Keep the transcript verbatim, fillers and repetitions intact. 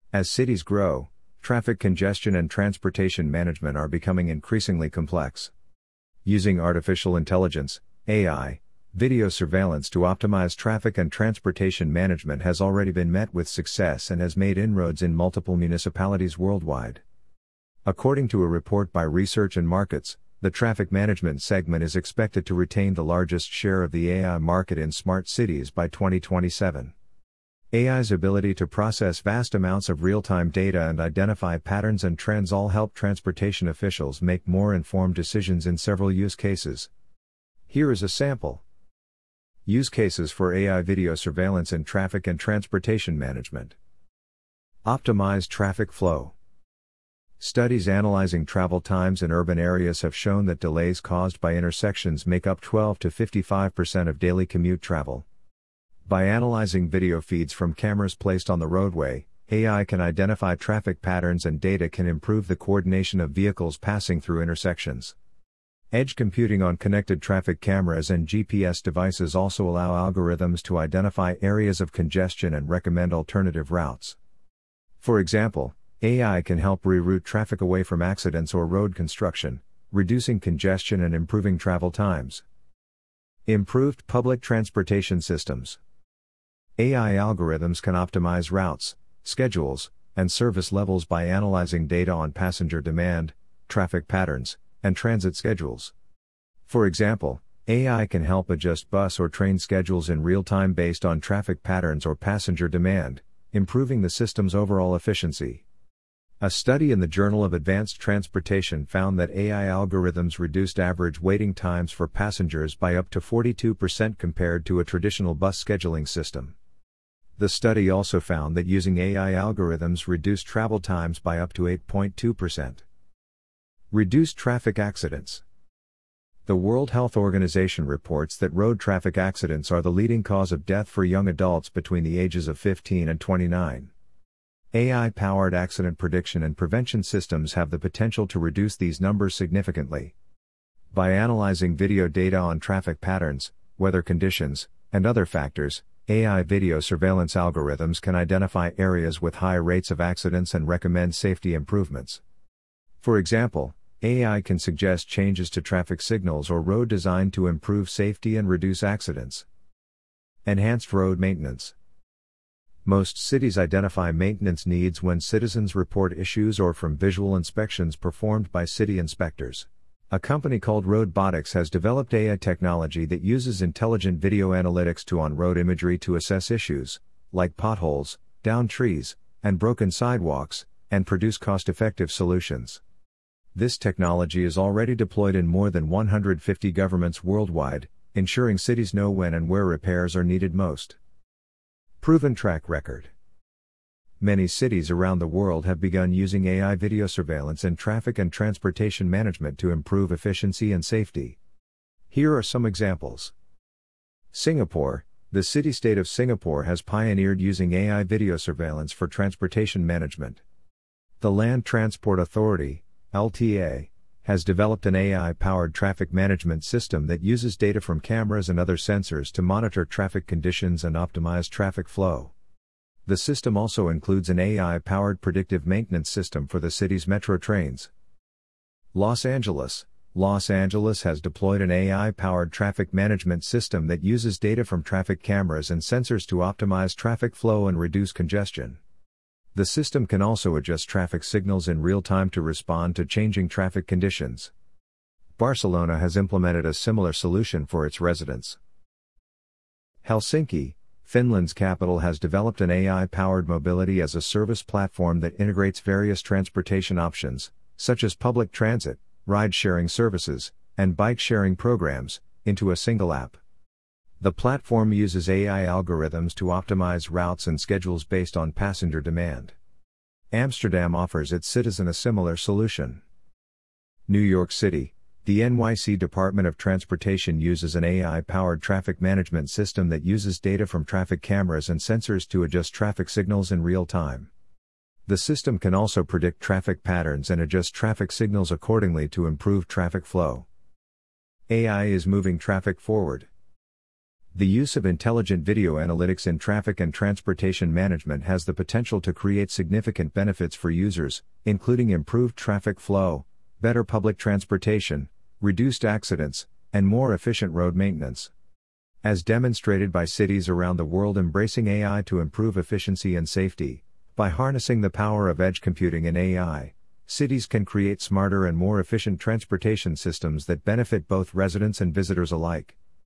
As cities grow, traffic congestion and transportation management are becoming increasingly complex. Using artificial intelligence, A I, video surveillance to optimize traffic and transportation management has already been met with success and has made inroads in multiple municipalities worldwide. According to a report by Research and Markets, the traffic management segment is expected to retain the largest share of the A I market in smart cities by twenty twenty-seven. A I's ability to process vast amounts of real-time data and identify patterns and trends all help transportation officials make more informed decisions in several use cases. Here is a sample. Use cases for A I video surveillance in traffic and transportation management. Optimize traffic flow. Studies analyzing travel times in urban areas have shown that delays caused by intersections make up twelve to fifty-five percent of daily commute travel. By analyzing video feeds from cameras placed on the roadway, A I can identify traffic patterns and data can improve the coordination of vehicles passing through intersections. Edge computing on connected traffic cameras and G P S devices also allow algorithms to identify areas of congestion and recommend alternative routes. For example, A I can help reroute traffic away from accidents or road construction, reducing congestion and improving travel times. Improved public transportation systems. A I algorithms can optimize routes, schedules, and service levels by analyzing data on passenger demand, traffic patterns, and transit schedules. For example, A I can help adjust bus or train schedules in real time based on traffic patterns or passenger demand, improving the system's overall efficiency. A study in the Journal of Advanced Transportation found that A I algorithms reduced average waiting times for passengers by up to forty-two percent compared to a traditional bus scheduling system. The study also found that using A I algorithms reduced travel times by up to eight point two percent. Reduced traffic accidents. The World Health Organization reports that road traffic accidents are the leading cause of death for young adults between the ages of fifteen and twenty-nine. A I-powered accident prediction and prevention systems have the potential to reduce these numbers significantly. By analyzing video data on traffic patterns, weather conditions, and other factors, A I video surveillance algorithms can identify areas with high rates of accidents and recommend safety improvements. For example, A I can suggest changes to traffic signals or road design to improve safety and reduce accidents. Enhanced road maintenance. Most cities identify maintenance needs when citizens report issues or from visual inspections performed by city inspectors. A company called Roadbotics has developed A I technology that uses intelligent video analytics to on-road imagery to assess issues, like potholes, downed trees, and broken sidewalks, and produce cost-effective solutions. This technology is already deployed in more than one hundred fifty governments worldwide, ensuring cities know when and where repairs are needed most. Proven track record. Many cities around the world have begun using A I video surveillance in traffic and transportation management to improve efficiency and safety. Here are some examples. Singapore. The city-state of Singapore has pioneered using A I video surveillance for transportation management. The Land Transport Authority, L T A, has developed an A I-powered traffic management system that uses data from cameras and other sensors to monitor traffic conditions and optimize traffic flow. The system also includes an A I-powered predictive maintenance system for the city's metro trains. Los Angeles. Los Angeles has deployed an A I-powered traffic management system that uses data from traffic cameras and sensors to optimize traffic flow and reduce congestion. The system can also adjust traffic signals in real time to respond to changing traffic conditions. Barcelona has implemented a similar solution for its residents. Helsinki, Finland's capital, has developed an A I-powered mobility as a service platform that integrates various transportation options, such as public transit, ride-sharing services, and bike-sharing programs, into a single app. The platform uses A I algorithms to optimize routes and schedules based on passenger demand. Amsterdam offers its citizens a similar solution. New York City. The N Y C Department of Transportation uses an A I-powered traffic management system that uses data from traffic cameras and sensors to adjust traffic signals in real time. The system can also predict traffic patterns and adjust traffic signals accordingly to improve traffic flow. A I is moving traffic forward. The use of intelligent video analytics in traffic and transportation management has the potential to create significant benefits for users, including improved traffic flow, better public transportation, reduced accidents, and more efficient road maintenance. As demonstrated by cities around the world embracing A I to improve efficiency and safety, by harnessing the power of edge computing and A I, cities can create smarter and more efficient transportation systems that benefit both residents and visitors alike.